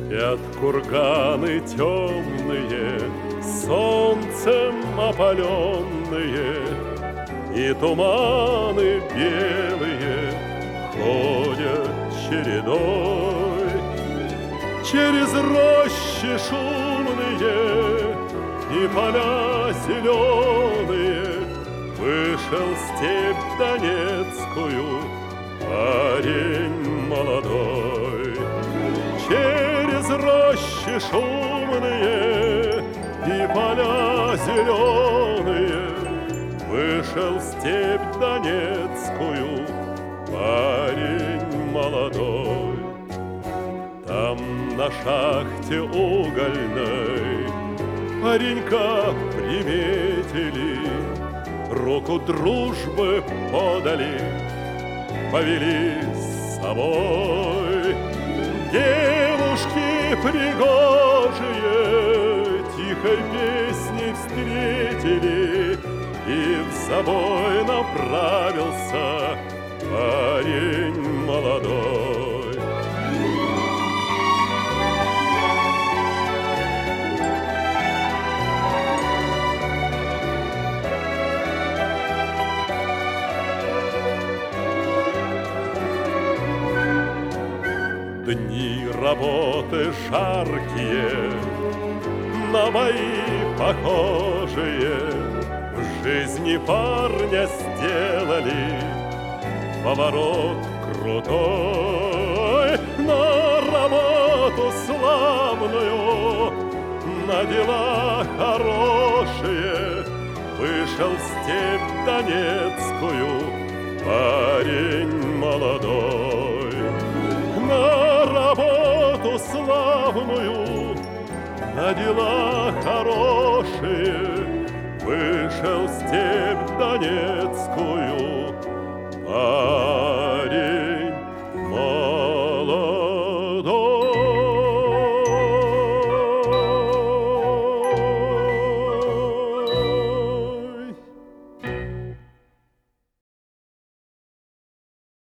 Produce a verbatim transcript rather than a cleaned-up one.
Спят курганы темные, солнцем опаленные, и туманы белые ходят чередой. Через рощи шумные и поля зеленые вышел в степь донецкую парень молодой. Через рощи шумные и поля зеленые вышел в степь донецкую парень молодой. Там на шахте угольной паренька приметили, руку дружбы подали, повели с собой. Девушки пригожие тихой песней встретили, и в собой направился парень молодой. Дни работы жаркие, на бои похожие, в жизни парня сделали поворот крутой. На работу славную, на дела хорошие вышел в степь донецкую парень молодой. На работу славную, на дела хорошие вышел в степь донецкую